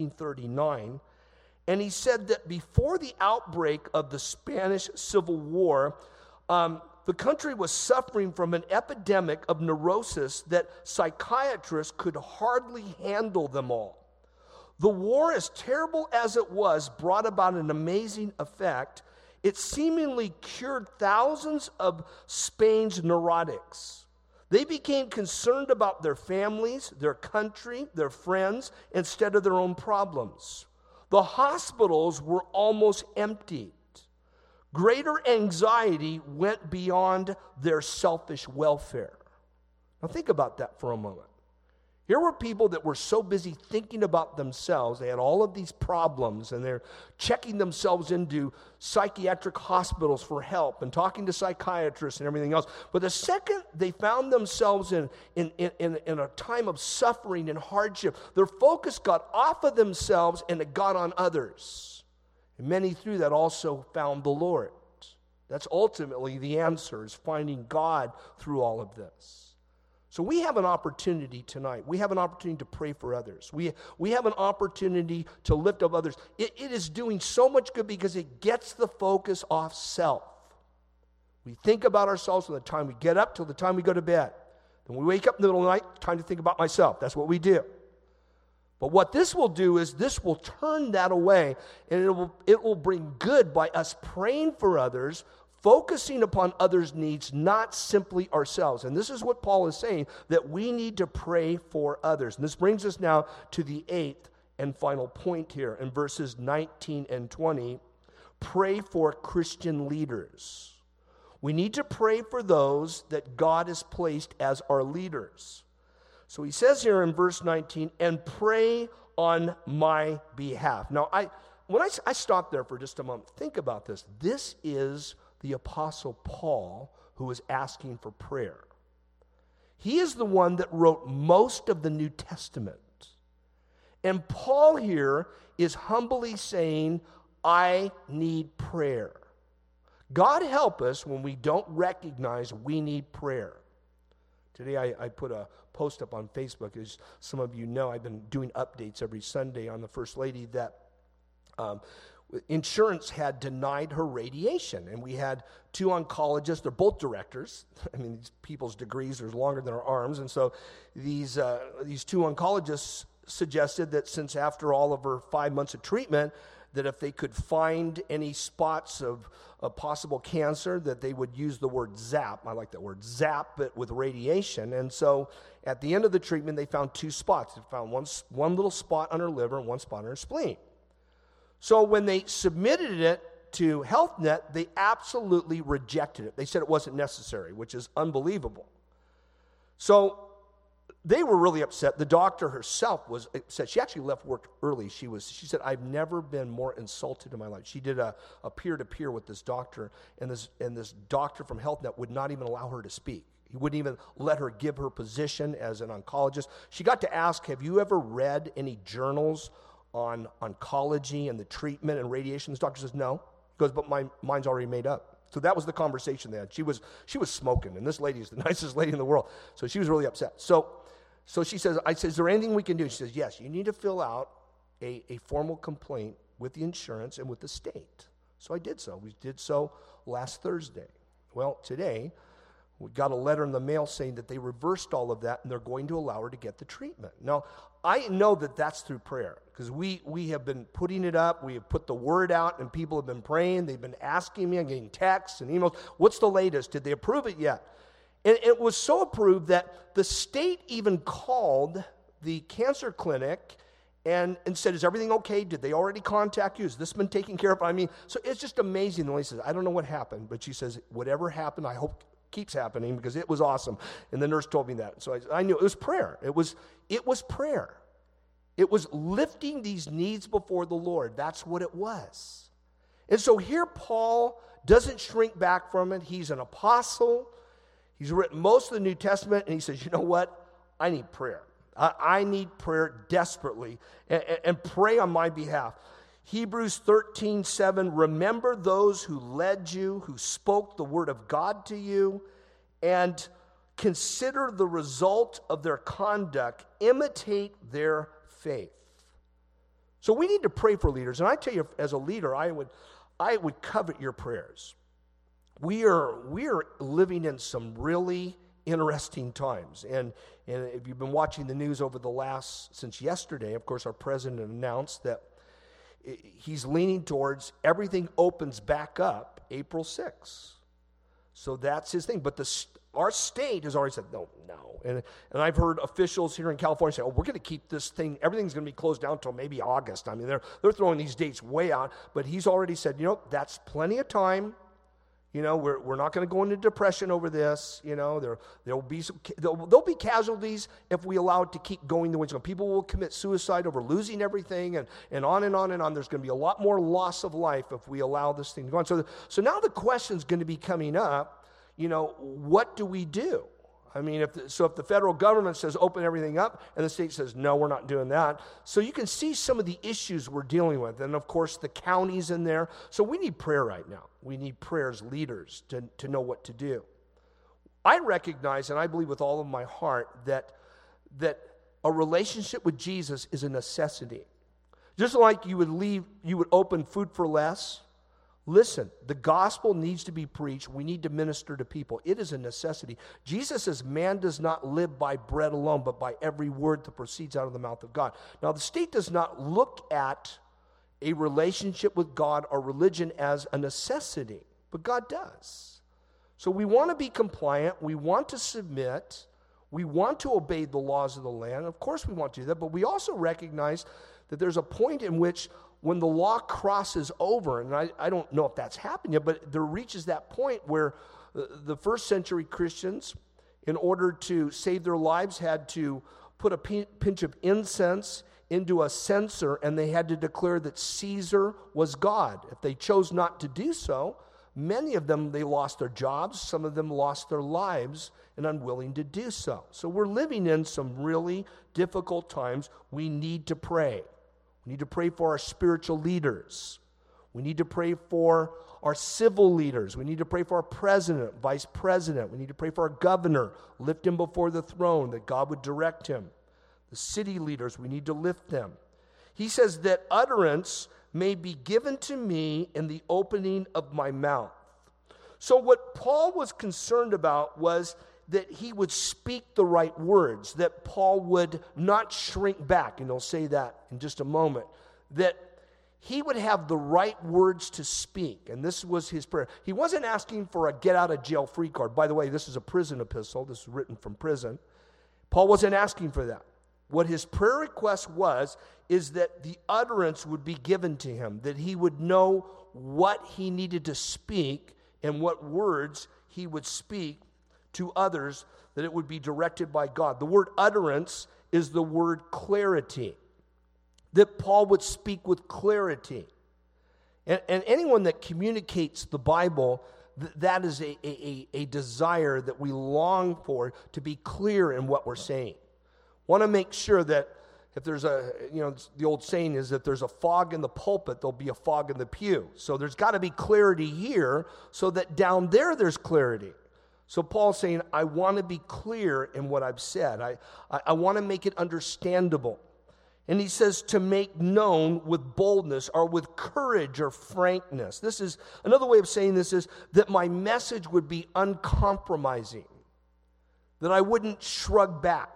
1939. And he said that before the outbreak of the Spanish Civil War, the country was suffering from an epidemic of neurosis that psychiatrists could hardly handle them all. The war, as terrible as it was, brought about an amazing effect. It seemingly cured thousands of Spain's neurotics. They became concerned about their families, their country, their friends, instead of their own problems. The hospitals were almost emptied. Greater anxiety went beyond their selfish welfare. Now think about that for a moment. Here were people that were so busy thinking about themselves. They had all of these problems, and they're checking themselves into psychiatric hospitals for help and talking to psychiatrists and everything else. But the second they found themselves in a time of suffering and hardship, their focus got off of themselves and it got on others. And many through that also found the Lord. That's ultimately the answer, is finding God through all of this. So we have an opportunity tonight. We have an opportunity to pray for others. We have an opportunity to lift up others. It is doing so much good because it gets the focus off self. We think about ourselves from the time we get up till the time we go to bed. Then we wake up in the middle of the night, time to think about myself. That's what we do. But what this will do is this will turn that away, and it will bring good by us praying for others, focusing upon others' needs, not simply ourselves. And this is what Paul is saying, that we need to pray for others. And this brings us now to the 8th and final point here in verses 19 and 20. Pray for Christian leaders. We need to pray for those that God has placed as our leaders. So he says here in verse 19, and pray on my behalf. Now, when I stop there for just a moment, think about this. This is the Apostle Paul who is asking for prayer. He is the one that wrote most of the New Testament. And Paul here is humbly saying, I need prayer. God help us when we don't recognize we need prayer. Today I put a post up on Facebook. As some of you know, I've been doing updates every Sunday on the First Lady that insurance had denied her radiation, and we had 2 oncologists. They're both directors. I mean, these people's degrees are longer than our arms, and so these 2 oncologists suggested that since after all of her 5 months of treatment, that if they could find any spots of possible cancer, that they would use the word zap. I like that word, zap it with radiation. And so at the end of the treatment, they found 2 spots. They found one little spot on her liver and 1 spot on her spleen. So when they submitted it to Health Net, they absolutely rejected it. They said it wasn't necessary, which is unbelievable. So they were really upset. The doctor herself was upset. She actually left work early. She said, I've never been more insulted in my life. She did a peer-to-peer with this doctor, and this doctor from Health Net would not even allow her to speak. He wouldn't even let her give her position as an oncologist. She got to ask, have you ever read any journals on oncology and the treatment and radiation? This doctor says, no. He goes, but my mind's already made up. So that was the conversation they had. She was smoking, and this lady is the nicest lady in the world. So she was really upset. So she says, I said, is there anything we can do? She says, yes, you need to fill out a formal complaint with the insurance and with the state. So I did so. We did so last Thursday. Well, today, we got a letter in the mail saying that they reversed all of that and they're going to allow her to get the treatment. Now, I know that that's through prayer because we have been putting it up. We have put the word out and people have been praying. They've been asking me. I'm getting texts and emails. What's the latest? Did they approve it yet? And it was so approved that the state even called the cancer clinic and said, is everything okay? Did they already contact you? Has this been taken care of? I mean, so it's just amazing. The lady says, I don't know what happened, but she says, whatever happened, I hope keeps happening because it was awesome. And the nurse told me that. So I knew it was prayer. It was prayer. It was lifting these needs before the Lord. That's what it was. And so here Paul doesn't shrink back from it. He's an apostle. He's written most of the New Testament, and he says, you know what? I need prayer. I need prayer desperately, and pray on my behalf. Hebrews 13:7, remember those who led you, who spoke the word of God to you, and consider the result of their conduct, imitate their faith. So we need to pray for leaders, and I tell you, as a leader, I would covet your prayers. We are living in some really interesting times, and if you've been watching the news since yesterday, of course, our president announced that he's leaning towards everything opens back up April 6th. So that's his thing. But our state has already said, no. And I've heard officials here in California say, we're going to keep this thing, everything's going to be closed down until maybe August. I mean, they're throwing these dates way out. But he's already said, that's plenty of time. You know, we're not going to go into depression over this. You know, there'll be casualties if we allow it to keep going the way it's going. People will commit suicide over losing everything, and on and on and on. There's going to be a lot more loss of life if we allow this thing to go on. So now the question's going to be coming up, you know, what do we do? I mean, if the federal government says open everything up and the state says, no, we're not doing that. So you can see some of the issues we're dealing with. And, of course, the counties in there. So we need prayer right now. We need prayer as leaders to know what to do. I recognize, and I believe with all of my heart, that a relationship with Jesus is a necessity. Just like you would open Food for Less. Listen, the gospel needs to be preached. We need to minister to people. It is a necessity. Jesus says, man does not live by bread alone, but by every word that proceeds out of the mouth of God. Now, the state does not look at a relationship with God or religion as a necessity, but God does. So we want to be compliant. We want to submit. We want to obey the laws of the land. Of course we want to do that, but we also recognize that there's a point in which when the law crosses over, and I don't know if that's happened yet, but there reaches that point where the first century Christians, in order to save their lives, had to put a pinch of incense into a censer, and they had to declare that Caesar was God. If they chose not to do so, many of them, they lost their jobs. Some of them lost their lives and unwilling to do so. So we're living in some really difficult times. We need to pray. We need to pray for our spiritual leaders. We need to pray for our civil leaders. We need to pray for our president, vice president. We need to pray for our governor. Lift him before the throne, that God would direct him. The city leaders, we need to lift them. He says that utterance may be given to me in the opening of my mouth. So what Paul was concerned about was that he would speak the right words, that Paul would not shrink back, and he'll say that in just a moment, that he would have the right words to speak, and this was his prayer. He wasn't asking for a get-out-of-jail-free card. By the way, this is a prison epistle. This is written from prison. Paul wasn't asking for that. What his prayer request is that the utterance would be given to him, that he would know what he needed to speak and what words he would speak to others, that it would be directed by God. The word utterance is the word clarity, that Paul would speak with clarity. And anyone that communicates the Bible, that is a desire that we long for, to be clear in what we're saying. Want to make sure that if there's the old saying is that there's a fog in the pulpit, there'll be a fog in the pew. So there's got to be clarity here so that down there's clarity. So Paul's saying, I want to be clear in what I've said. I want to make it understandable. And he says to make known with boldness or with courage or frankness. This is another way of saying this is that my message would be uncompromising, that I wouldn't shrug back.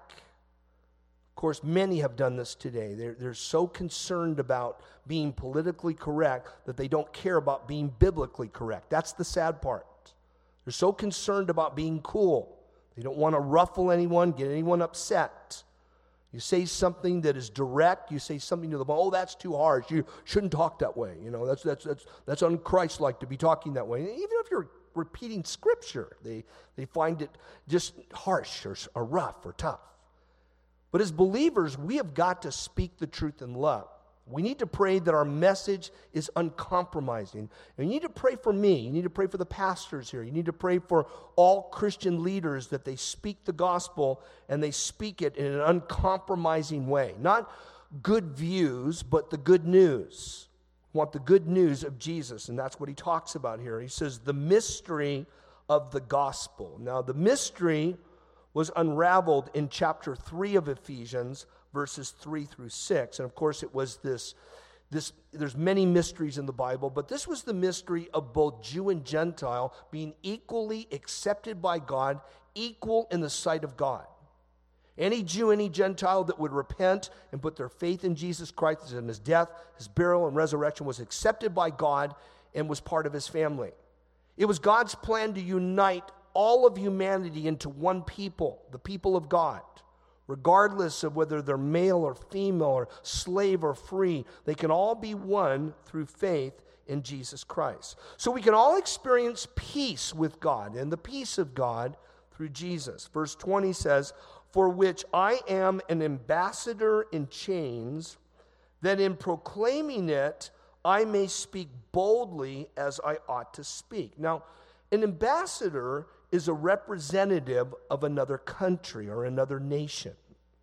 Of course, many have done this today. They're so concerned about being politically correct that they don't care about being biblically correct. That's the sad part. They're so concerned about being cool. They don't want to ruffle anyone, get anyone upset. You say something that is direct. You say something to them, oh, that's too harsh. You shouldn't talk that way. You know, that's un-Christ-like to be talking that way. And even if you're repeating Scripture, they find it just harsh or rough or tough. But as believers, we have got to speak the truth in love. We need to pray that our message is uncompromising. And you need to pray for me. You need to pray for the pastors here. You need to pray for all Christian leaders that they speak the gospel and they speak it in an uncompromising way. Not good views, but the good news. We want the good news of Jesus, and that's what he talks about here. He says the mystery of the gospel. Now, the mystery was unraveled in chapter 3 of Ephesians, verses 3 through 6. And of course, it was this there's many mysteries in the Bible, but this was the mystery of both Jew and Gentile being equally accepted by God, equal in the sight of God. Any Jew, any Gentile that would repent and put their faith in Jesus Christ and his death, his burial, and resurrection was accepted by God and was part of his family. It was God's plan to unite all of humanity into one people, the people of God. Regardless of whether they're male or female or slave or free, they can all be one through faith in Jesus Christ. So we can all experience peace with God and the peace of God through Jesus. Verse 20 says, "For which I am an ambassador in chains, that in proclaiming it I may speak boldly as I ought to speak." Now, an ambassador is a representative of another country or another nation.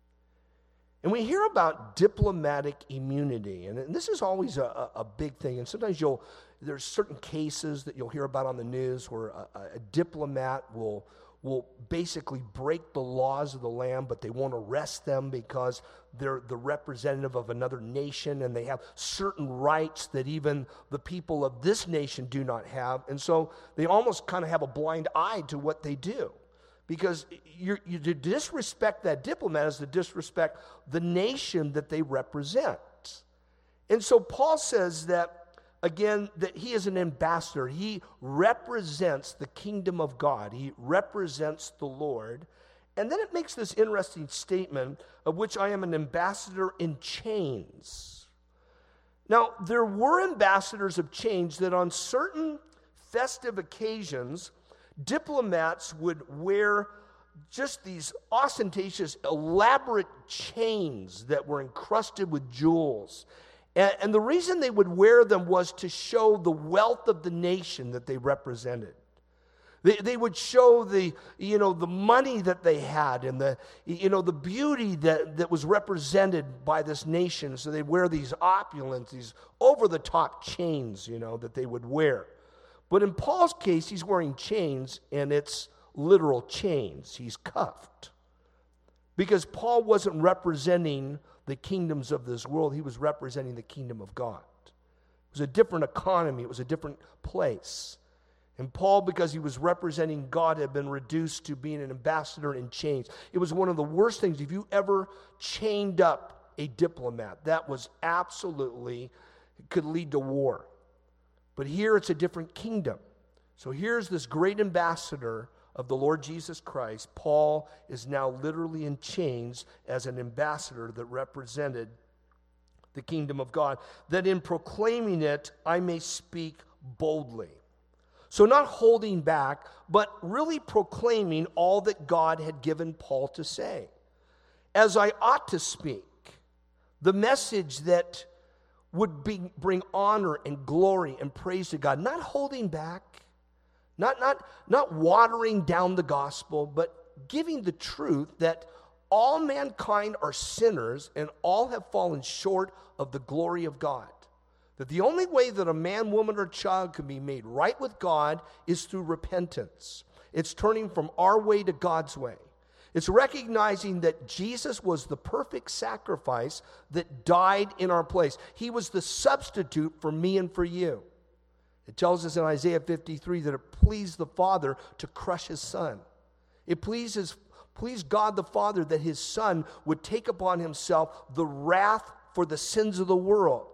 And we hear about diplomatic immunity, and this is always a big thing. And sometimes there's certain cases that you'll hear about on the news where a diplomat will basically break the laws of the land, but they won't arrest them because they're the representative of another nation, and they have certain rights that even the people of this nation do not have. And so they almost kind of have a blind eye to what they do. Because you to disrespect that diplomat is to disrespect the nation that they represent. And so Paul says that, again, that he is an ambassador. He represents the kingdom of God. He represents the Lord. And then it makes this interesting statement, of which I am an ambassador in chains. Now, there were ambassadors of chains that on certain festive occasions, diplomats would wear just these ostentatious, elaborate chains that were encrusted with jewels. And the reason they would wear them was to show the wealth of the nation that they represented. They would show the money that they had and the beauty that was represented by this nation. So they'd wear these opulent, these over-the-top chains, that they would wear. But in Paul's case, he's wearing chains, and it's literal chains. He's cuffed. Because Paul wasn't representing the kingdoms of this world. He was representing the kingdom of God. It was a different economy. It was a different place. And Paul, because he was representing God, had been reduced to being an ambassador in chains. It was one of the worst things. If you ever chained up a diplomat, that was absolutely, could lead to war. But here it's a different kingdom. So here's this great ambassador of the Lord Jesus Christ. Paul is now literally in chains as an ambassador that represented the kingdom of God, that in proclaiming it I may speak boldly. So not holding back, but really proclaiming all that God had given Paul to say, as I ought to speak, the message that would bring honor and glory and praise to God, not holding back, not watering down the gospel, but giving the truth that all mankind are sinners and all have fallen short of the glory of God. That the only way that a man, woman, or child can be made right with God is through repentance. It's turning from our way to God's way. It's recognizing that Jesus was the perfect sacrifice that died in our place. He was the substitute for me and for you. It tells us in Isaiah 53 that it pleased the Father to crush his Son. It pleased God the Father that his Son would take upon himself the wrath for the sins of the world.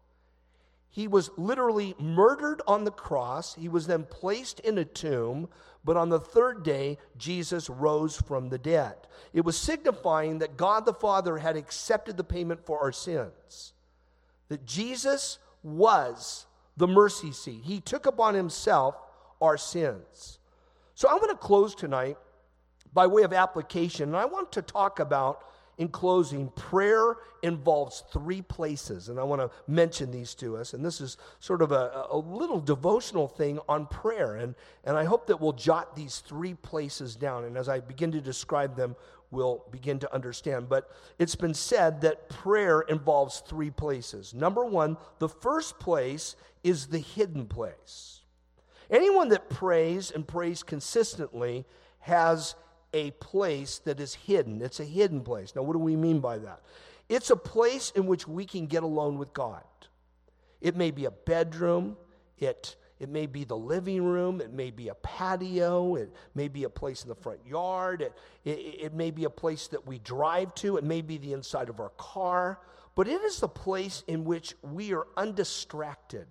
He was literally murdered on the cross. He was then placed in a tomb, but on the third day, Jesus rose from the dead. It was signifying that God the Father had accepted the payment for our sins. That Jesus was the mercy seat. He took upon himself our sins. So I'm going to close tonight by way of application, and I want to talk about, in closing, prayer involves three places, and I want to mention these to us. And this is sort of a little devotional thing on prayer, and I hope that we'll jot these three places down, and as I begin to describe them, we'll begin to understand. But it's been said that prayer involves three places. Number one, the first place is the hidden place. Anyone that prays and prays consistently has a place that is hidden. It's a hidden place. Now, what do we mean by that? It's a place in which we can get alone with God. It may be a bedroom. It may be the living room. It may be a patio. It may be a place in the front yard. It may be a place that we drive to. It may be the inside of our car. But it is the place in which we are undistracted.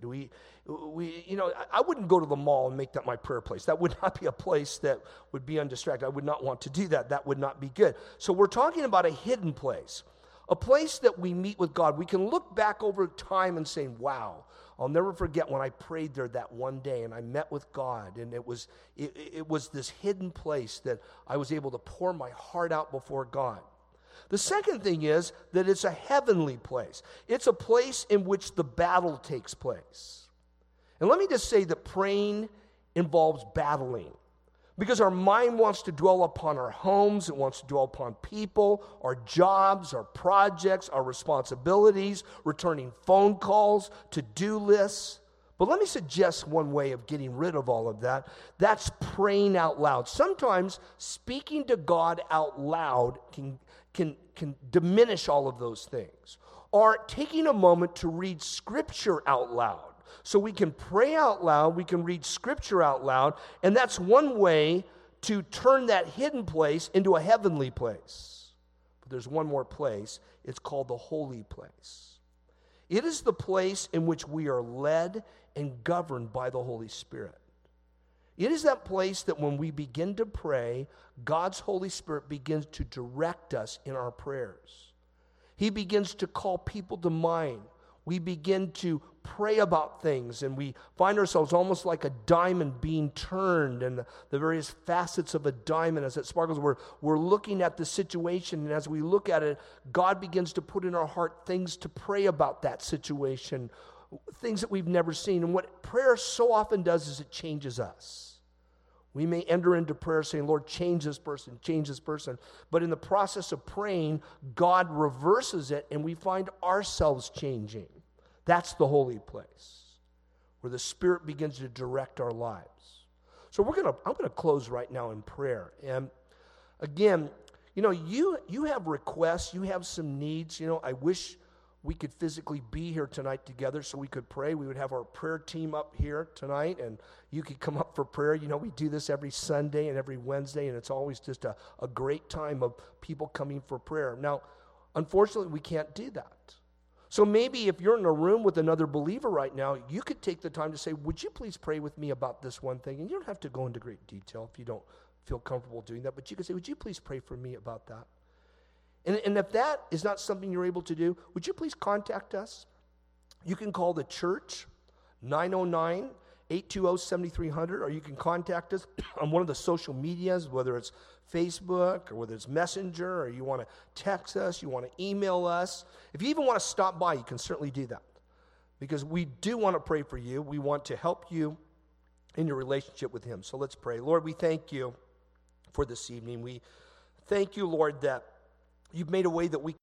I wouldn't go to the mall and make that my prayer place. That would not be a place that would be undistracted. I would not want to do that. That would not be good. So we're talking about a hidden place, a place that we meet with God. We can look back over time and say, wow, I'll never forget when I prayed there that one day and I met with God, and it was this hidden place that I was able to pour my heart out before God. The second thing is that it's a heavenly place. It's a place in which the battle takes place. And let me just say that praying involves battling. Because our mind wants to dwell upon our homes, it wants to dwell upon people, our jobs, our projects, our responsibilities, returning phone calls, to-do lists. But let me suggest one way of getting rid of all of that. That's praying out loud. Sometimes speaking to God out loud can diminish all of those things. Or taking a moment to read Scripture out loud. So we can pray out loud, we can read Scripture out loud, and that's one way to turn that hidden place into a heavenly place. But there's one more place. It's called the holy place. It is the place in which we are led and governed by the Holy Spirit. It is that place that when we begin to pray, God's Holy Spirit begins to direct us in our prayers. He begins to call people to mind. We begin to pray about things, and we find ourselves almost like a diamond being turned, and the various facets of a diamond as it sparkles. We're looking at the situation, and as we look at it, God begins to put in our heart things to pray about that situation, things that we've never seen. And what prayer so often does is it changes us. We may enter into prayer saying, Lord, change this person, change this person. But in the process of praying, God reverses it, and we find ourselves changing. That's the holy place, where the Spirit begins to direct our lives. So I'm going to close right now in prayer. And again, you have requests, you have some needs. I wish we could physically be here tonight together so we could pray. We would have our prayer team up here tonight, and you could come up for prayer. We do this every Sunday and every Wednesday, and it's always just a great time of people coming for prayer. Now, unfortunately, we can't do that. So maybe if you're in a room with another believer right now, you could take the time to say, would you please pray with me about this one thing? And you don't have to go into great detail if you don't feel comfortable doing that, but you could say, would you please pray for me about that? And if that is not something you're able to do, would you please contact us? You can call the church, 909-820-7300, or you can contact us on one of the social medias, whether it's Facebook or whether it's Messenger, or you want to text us, you want to email us. If you even want to stop by, you can certainly do that, because we do want to pray for you. We want to help you in your relationship with Him. So let's pray. Lord, we thank you for this evening. We thank you, Lord, that you've made a way that we